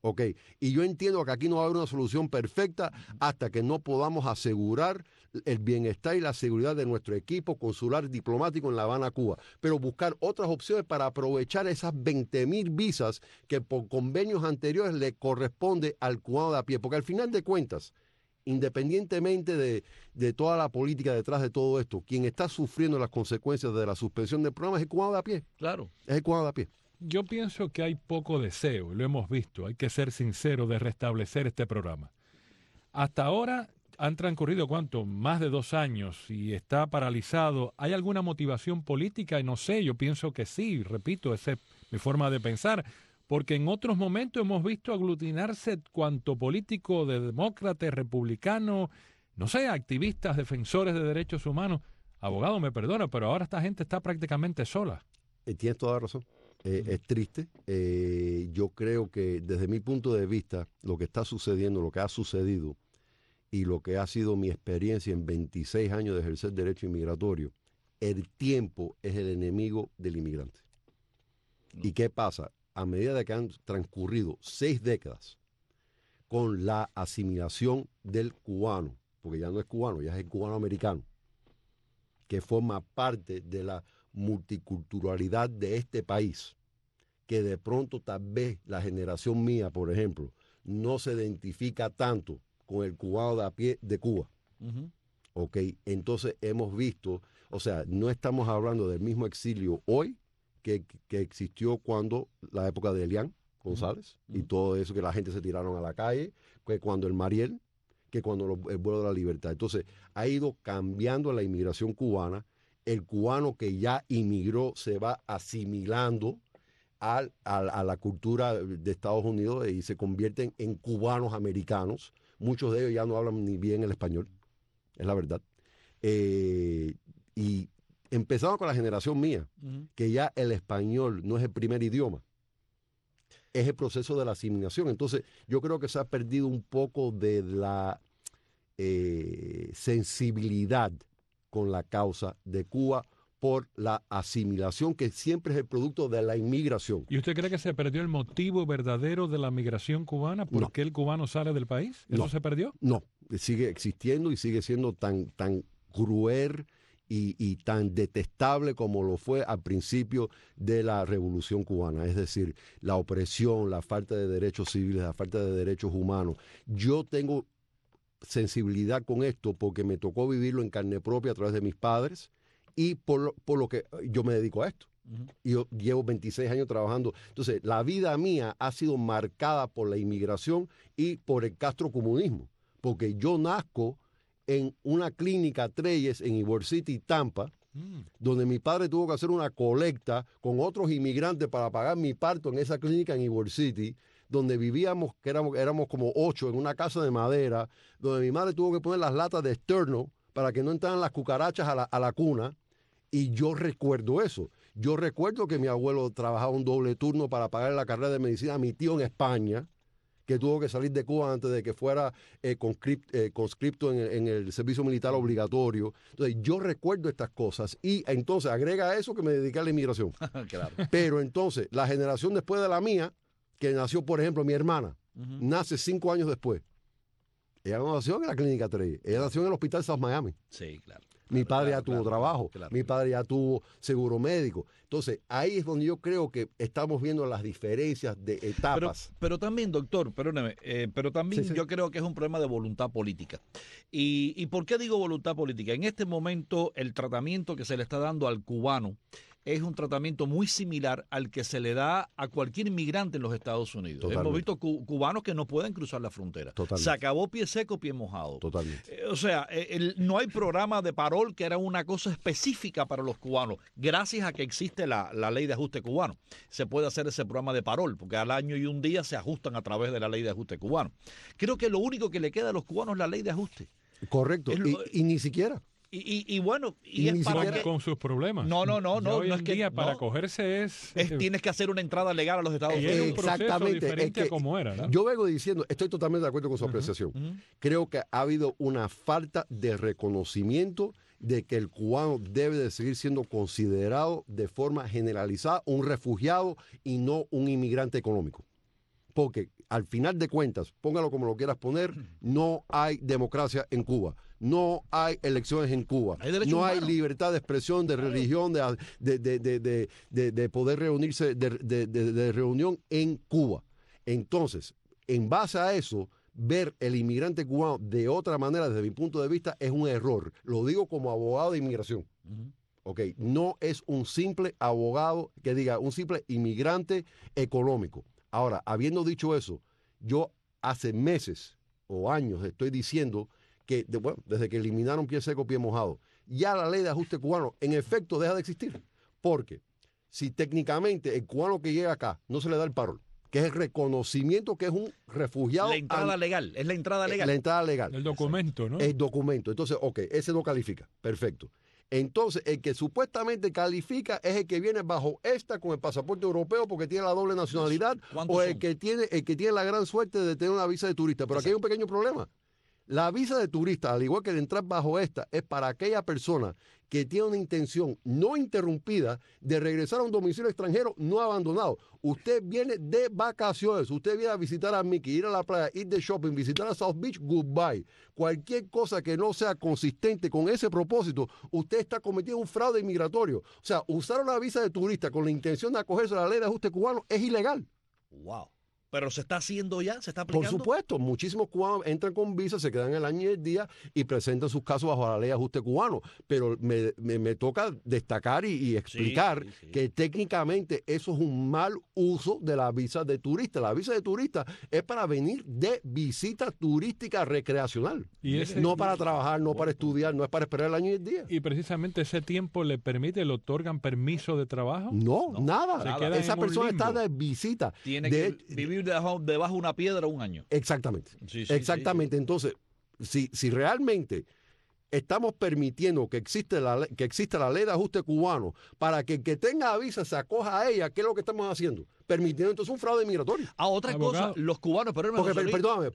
Y yo entiendo que aquí no va a haber una solución perfecta hasta que no podamos asegurar el bienestar y la seguridad de nuestro equipo consular diplomático en La Habana, Cuba, pero buscar otras opciones para aprovechar esas 20,000 visas que por convenios anteriores le corresponde al cubano de a pie, porque al final de cuentas, independientemente de toda la política detrás de todo esto, quien está sufriendo las consecuencias de la suspensión del programa es el cubano de a pie. Claro. Es el cubano de a pie. Yo pienso que hay poco deseo, lo hemos visto, hay que ser sincero, de restablecer este programa. Hasta ahora han transcurrido, más de 2 años y está paralizado. ¿Hay alguna motivación política? No sé, yo pienso que sí, repito, esa es mi forma de pensar, porque en otros momentos hemos visto aglutinarse cuanto político de demócrata, republicano, no sé, activistas, defensores de derechos humanos. Abogado, me perdona, pero ahora esta gente está prácticamente sola. Tienes toda la razón. Es triste. Yo creo que desde mi punto de vista, lo que está sucediendo, lo que ha sucedido y lo que ha sido mi experiencia en 26 años de ejercer derecho inmigratorio, el tiempo es el enemigo del inmigrante. ¿Y qué pasa? A medida de que han transcurrido 6 décadas con la asimilación del cubano, porque ya no es cubano, ya es el cubano americano, que forma parte de la multiculturalidad de este país, que de pronto tal vez la generación mía, por ejemplo, no se identifica tanto con el cubano de a pie de Cuba. ¿Ok? Entonces hemos visto, o sea, no estamos hablando del mismo exilio hoy que existió cuando la época de Elian González y todo eso, que la gente se tiraron a la calle, que cuando el Mariel, que cuando el vuelo de la libertad. Entonces ha ido cambiando la inmigración cubana. El cubano que ya inmigró se va asimilando a la cultura de Estados Unidos y se convierten en cubanos americanos. Muchos de ellos ya no hablan ni bien el español, es la verdad. Y empezamos con la generación mía, que ya el español no es el primer idioma, es el proceso de la asimilación. Entonces yo creo que se ha perdido un poco de la sensibilidad con la causa de Cuba por la asimilación, que siempre es el producto de la inmigración. ¿Y usted cree que se perdió el motivo verdadero de la migración cubana? ¿Por qué el cubano sale del país? ¿Eso se perdió? No, sigue existiendo y sigue siendo tan cruel y tan detestable como lo fue al principio de la Revolución Cubana. Es decir, la opresión, la falta de derechos civiles, la falta de derechos humanos. Yo tengo sensibilidad con esto porque me tocó vivirlo en carne propia a través de mis padres y por lo que yo me dedico a esto. Y yo llevo 26 años trabajando. Entonces, la vida mía ha sido marcada por la inmigración y por el castrocomunismo, porque yo nazco en una clínica Treyes en Ybor City, Tampa, donde mi padre tuvo que hacer una colecta con otros inmigrantes para pagar mi parto en esa clínica en Ybor City, donde vivíamos, que éramos como 8 en una casa de madera, donde mi madre tuvo que poner las latas de esterno para que no entraran las cucarachas a la cuna. Y yo recuerdo eso. Yo recuerdo que mi abuelo trabajaba un doble turno para pagar la carrera de medicina a mi tío en España, que tuvo que salir de Cuba antes de que fuera conscripto en el servicio militar obligatorio. Entonces, yo recuerdo estas cosas y entonces agrega a eso que me dediqué a la inmigración. Claro. Pero entonces, la generación después de la mía, que nació, por ejemplo, mi hermana, nace 5 años después. Ella no nació en la clínica 3, ella nació en el hospital South Miami. Sí, claro. Mi padre ya tuvo trabajo, mi padre ya tuvo seguro médico. Entonces, ahí es donde yo creo que estamos viendo las diferencias de etapas. Pero también, doctor, perdóneme, pero también Sí. yo creo que es un problema de voluntad política. ¿Y por qué digo voluntad política? En este momento, el tratamiento que se le está dando al cubano es un tratamiento muy similar al que se le da a cualquier inmigrante en los Estados Unidos. Totalmente. Hemos visto cubanos que no pueden cruzar la frontera. Totalmente. Se acabó pie seco, pie mojado. Totalmente. O sea, no hay programa de parol que era una cosa específica para los cubanos. Gracias a que existe la ley de ajuste cubano, se puede hacer ese programa de parol, porque al año y un día se ajustan a través de la ley de ajuste cubano. Creo que lo único que le queda a los cubanos es la ley de ajuste. Correcto. Y ni siquiera. Y bueno, Y es ni para siquiera que... Con sus problemas. No, Ya hoy no en es que día para no. acogerse Tienes que hacer una entrada legal a los Estados y Unidos. era un proceso Exactamente, diferente es a que como era, ¿no? Yo vengo diciendo, estoy totalmente de acuerdo con su apreciación. Creo que ha habido una falta de reconocimiento de que el cubano debe de seguir siendo considerado de forma generalizada un refugiado y no un inmigrante económico. Porque al final de cuentas, póngalo como lo quieras poner, no hay democracia en Cuba. No hay elecciones en Cuba. No hay libertad de expresión, de religión, de poder reunirse, de reunión en Cuba. Entonces, en base a eso, ver el inmigrante cubano de otra manera, desde mi punto de vista, es un error. Lo digo como abogado de inmigración. Okay. No es un simple abogado que diga un simple inmigrante económico. Ahora, habiendo dicho eso, yo hace meses o años estoy diciendo que, desde que eliminaron pie seco, pie mojado, ya la ley de ajuste cubano en efecto deja de existir. Porque si técnicamente el cubano que llega acá no se le da el parol, que es el reconocimiento que es un refugiado. La entrada legal, es la entrada legal. La entrada legal. El documento, ¿no? El documento. Entonces, ese no califica. Perfecto. Entonces, el que supuestamente califica es el que viene bajo esta con el pasaporte europeo porque tiene la doble nacionalidad, o el que tiene la gran suerte de tener una visa de turista. Pero aquí hay un pequeño problema. La visa de turista, al igual que el entrar bajo esta, es para aquella persona que tiene una intención no interrumpida de regresar a un domicilio extranjero no abandonado. Usted viene de vacaciones, usted viene a visitar a Mickey, ir a la playa, ir de shopping, visitar a South Beach, goodbye. Cualquier cosa que no sea consistente con ese propósito, usted está cometiendo un fraude inmigratorio. O sea, usar una visa de turista con la intención de acogerse a la ley de ajuste cubano es ilegal. Wow. Pero se está haciendo ya, se está aplicando. Por supuesto, muchísimos cubanos entran con visa, se quedan el año y el día y presentan sus casos bajo la ley de ajuste cubano. Pero me toca destacar y explicar que técnicamente eso es un mal uso de la visa de turista. La visa de turista es para venir de visita turística recreacional. No para trabajar, no para estudiar, no es para esperar el año y el día. ¿Y precisamente ese tiempo le otorgan permiso de trabajo? No, nada. Esa persona está de visita. Tiene que vivir debajo de una piedra un año. Exactamente. Exactamente. Entonces, si realmente estamos permitiendo que exista la ley de ajuste cubano para que el que tenga visa se acoja a ella, ¿qué es lo que estamos haciendo? Permitiendo entonces un fraude migratorio. Otra cosa, los cubanos... Perdóname,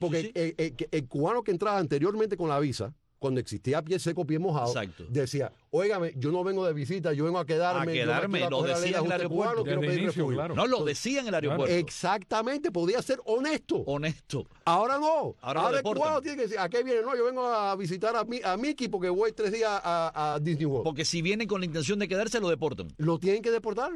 el cubano que entraba anteriormente con la visa, cuando existía pie seco, pie mojado, decía, óigame, yo no vengo de visita, yo vengo a quedarme. Lo decía en el aeropuerto. No, lo decía en el aeropuerto. Exactamente, podía ser honesto. Ahora no. Ahora el cubano tiene que decir, ¿a qué viene? No, yo vengo a visitar a Mickey porque voy 3 días a Disney World. Porque si vienen con la intención de quedarse, lo deportan. Lo tienen que deportar.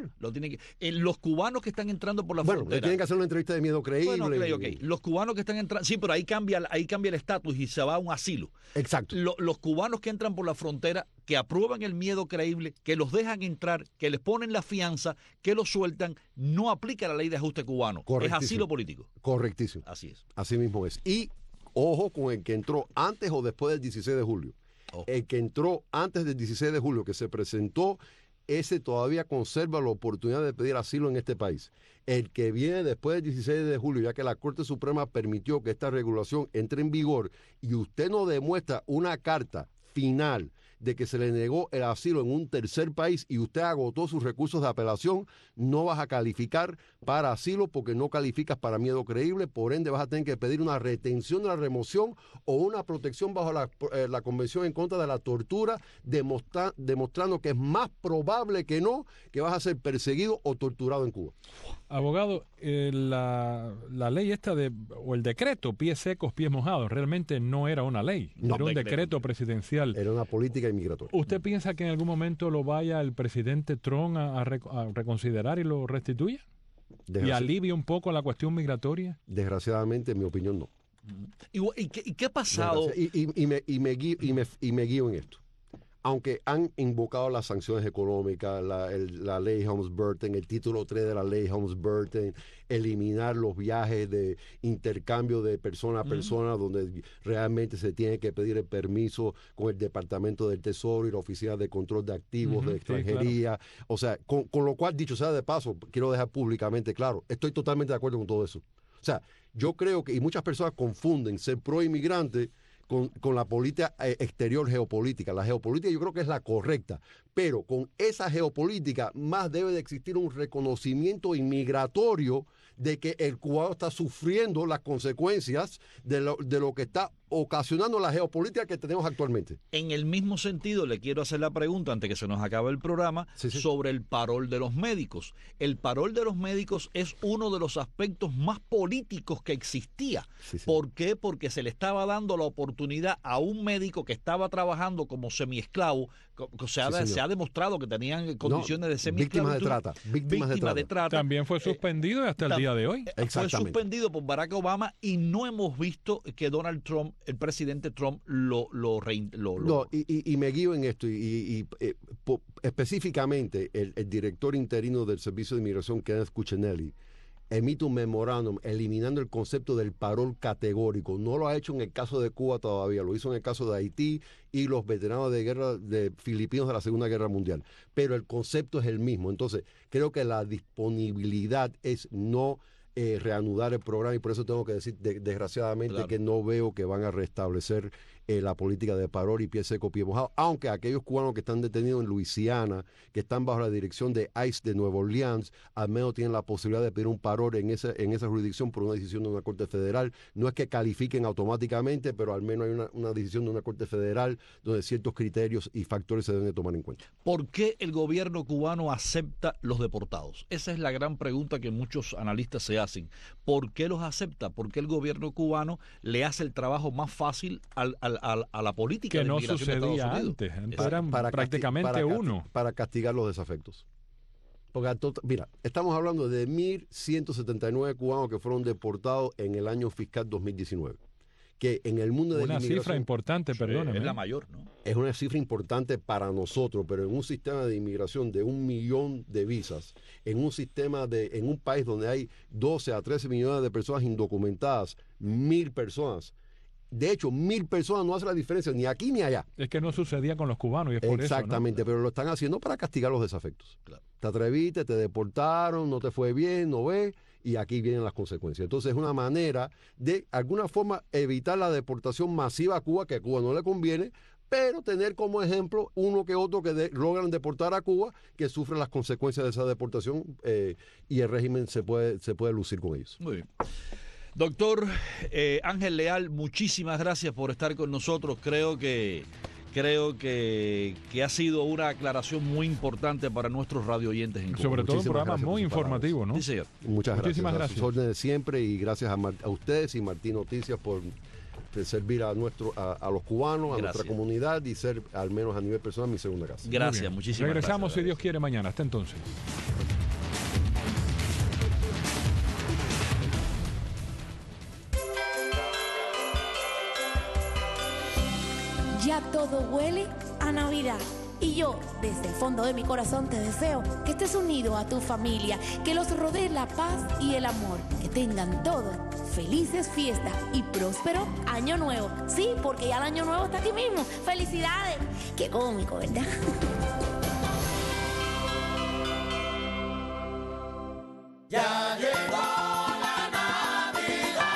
Los cubanos que están entrando por la frontera. Tienen que hacer una entrevista de miedo creíble. Okay. Los cubanos que están entrando... Sí, pero ahí cambia el estatus y se va a un asilo. Exacto. Los cubanos que entran por la frontera, que aprueban el miedo creíble, que los dejan entrar, que les ponen la fianza, que los sueltan, no aplica la ley de ajuste cubano. Es asilo político. Correctísimo. Así es. Así mismo es. Y ojo con el que entró antes o después del 16 de julio. El que entró antes del 16 de julio, que se presentó, ese todavía conserva la oportunidad de pedir asilo en este país. El que viene después del 16 de julio, ya que la Corte Suprema permitió que esta regulación entre en vigor y usted no demuestra una carta final de que se le negó el asilo en un tercer país y usted agotó sus recursos de apelación, no vas a calificar para asilo porque no calificas para miedo creíble, por ende vas a tener que pedir una retención de la remoción o una protección bajo la Convención en contra de la tortura, demostrando que es más probable que no, que vas a ser perseguido o torturado en Cuba. Abogado, la ley esta o el decreto, pies secos, pies mojados, realmente no era una ley, era un decreto presidencial. Era una política inmigratoria. ¿Usted piensa que en algún momento lo vaya el presidente Trump a reconsiderar y lo restituya? ¿Y alivie un poco la cuestión migratoria? Desgraciadamente, en mi opinión, no. ¿Y qué ha pasado? Y me guío en esto. Aunque han invocado las sanciones económicas, la ley Helms-Burton, el título 3 de la ley Helms-Burton, eliminar los viajes de intercambio de persona a persona, donde realmente se tiene que pedir el permiso con el Departamento del Tesoro y la Oficina de Control de Activos de Extranjería. Claro. O sea, con lo cual, dicho sea de paso, quiero dejar públicamente claro, estoy totalmente de acuerdo con todo eso. O sea, yo creo que, y muchas personas confunden ser pro-inmigrante con la política exterior geopolítica. La geopolítica yo creo que es la correcta, pero con esa geopolítica más debe de existir un reconocimiento inmigratorio de que el cubano está sufriendo las consecuencias de lo que está ocasionando la geopolítica que tenemos actualmente. En el mismo sentido, le quiero hacer la pregunta, antes que se nos acabe el programa, sobre el parol de los médicos. El parol de los médicos es uno de los aspectos más políticos que existía. ¿Por qué? Porque se le estaba dando la oportunidad a un médico que estaba trabajando como semiesclavo, se ha demostrado que tenían condiciones de semiesclavitud. Víctimas de trata. También fue suspendido y hasta el día de hoy. Fue suspendido por Barack Obama y no hemos visto que Donald Trump, el presidente Trump, No, y me guío en esto. Específicamente, el director interino del Servicio de Inmigración, Kenneth Cuccinelli, emite un memorándum eliminando el concepto del parol categórico. No lo ha hecho en el caso de Cuba todavía, lo hizo en el caso de Haití y los veteranos de guerra de filipinos de la Segunda Guerra Mundial. Pero el concepto es el mismo. Entonces, creo que la disponibilidad es no reanudar el programa y por eso tengo que decir desgraciadamente que no veo que van a restablecer la política de parol y pie seco, pie mojado, aunque aquellos cubanos que están detenidos en Luisiana, que están bajo la dirección de ICE de Nueva Orleans, al menos tienen la posibilidad de pedir un parol en esa jurisdicción por una decisión de una corte federal. No es que califiquen automáticamente, pero al menos hay una decisión de una corte federal donde ciertos criterios y factores se deben de tomar en cuenta. ¿Por qué el gobierno cubano acepta los deportados? Esa es la gran pregunta que muchos analistas se hacen. ¿Por qué los acepta? ¿Por qué el gobierno cubano le hace el trabajo más fácil a la política que de no inmigración de Estados sucedía Unidos? antes? Eran prácticamente uno. Para castigar los desafectos. Porque, mira, estamos hablando de 1.179 cubanos que fueron deportados en el año fiscal 2019. Que en el mundo de la inmigración... Una cifra importante, perdóname. Es la mayor, ¿no? Es una cifra importante para nosotros, pero en un sistema de inmigración de 1 millón de visas, en un país donde hay 12 a 13 millones de personas indocumentadas, 1.000 personas. De hecho, 1.000 personas no hace la diferencia ni aquí ni allá. Es que no sucedía con los cubanos y es por exactamente, eso, ¿no? Pero lo están haciendo para castigar los desafectos. Claro. Te atreviste, te deportaron, no te fue bien, no ves, y aquí vienen las consecuencias. Entonces es una manera de, alguna forma, evitar la deportación masiva a Cuba, que a Cuba no le conviene, pero tener como ejemplo uno que otro que logran deportar a Cuba, que sufren las consecuencias de esa deportación y el régimen se puede lucir con ellos. Muy bien. Doctor Ángel Leal, muchísimas gracias por estar con nosotros. Creo que ha sido una aclaración muy importante para nuestros radio oyentes en Cuba. Sobre todo un programa muy informativo, ¿no? Sí, señor. Muchas Muchísimas gracias. gracias. A sus órdenes siempre, y gracias a ustedes y Martín Noticias por servir a los cubanos, a nuestra comunidad y ser, al menos a nivel personal, mi segunda casa. Gracias, muchísimas gracias. Regresamos, si Dios quiere, mañana. Hasta entonces. Ya todo huele a Navidad. Y yo, desde el fondo de mi corazón, te deseo que estés unido a tu familia, que los rodee la paz y el amor, que tengan todo felices fiestas y próspero año nuevo. Sí, porque ya el año nuevo está aquí mismo. ¡Felicidades! Qué cómico, ¿verdad? Ya llegó la Navidad,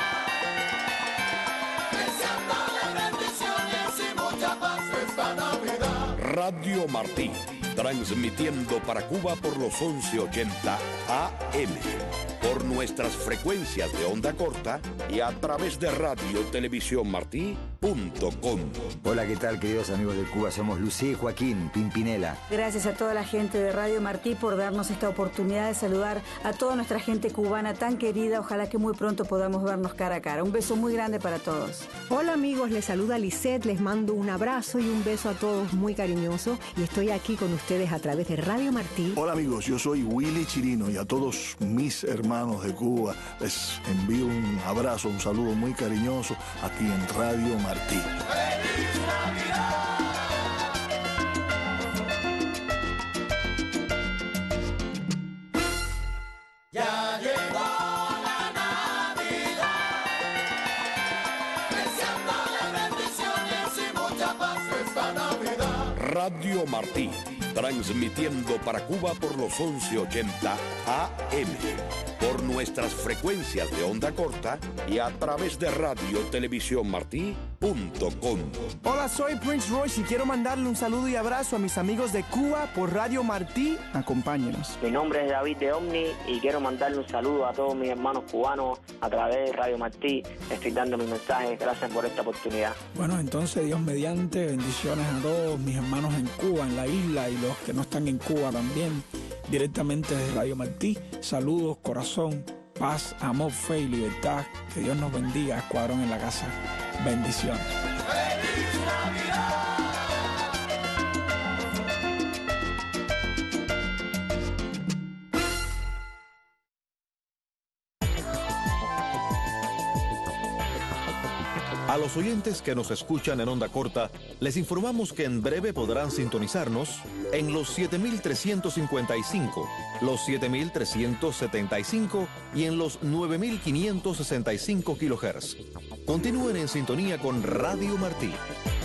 deseándole bendiciones y mucha paz esta Navidad. Radio Martí, transmitiendo para Cuba por los 1180 AM, por nuestras frecuencias de onda corta y a través de radiotelevisiónmartí.com. Hola, ¿qué tal, queridos amigos de Cuba? Somos Lucía y Joaquín Pimpinela. Gracias a toda la gente de Radio Martí por darnos esta oportunidad de saludar a toda nuestra gente cubana tan querida. Ojalá que muy pronto podamos vernos cara a cara. Un beso muy grande para todos. Hola amigos, les saluda Lisette, les mando un abrazo y un beso a todos muy cariñoso y estoy aquí con ustedes a través de Radio Martí. Hola amigos, yo soy Willy Chirino y a todos mis hermanos de Cuba les envío un abrazo, un saludo muy cariñoso aquí en Radio Martí. ¡Feliz Navidad! Ya llegó la Navidad, deseándole bendiciones y mucha paz esta Navidad. Radio Martí, transmitiendo para Cuba por los 1180 AM, por nuestras frecuencias de onda corta y a través de radiotelevisiónmartí.com. Hola, soy Prince Royce y quiero mandarle un saludo y abrazo a mis amigos de Cuba por Radio Martí. Acompáñenos. Mi nombre es David de Omni y quiero mandarle un saludo a todos mis hermanos cubanos a través de Radio Martí. Estoy dando mi mensaje. Gracias por esta oportunidad. Bueno, entonces, Dios mediante, bendiciones a todos mis hermanos en Cuba, en la isla, y los que no están en Cuba también, directamente desde Radio Martí. Saludos, corazón, paz, amor, fe y libertad. Que Dios nos bendiga, escuadrón en la casa. Bendiciones. ¡Feliz Navidad! A los oyentes que nos escuchan en onda corta, les informamos que en breve podrán sintonizarnos en los 7.355, los 7.375 y en los 9.565 kHz. Continúen en sintonía con Radio Martí.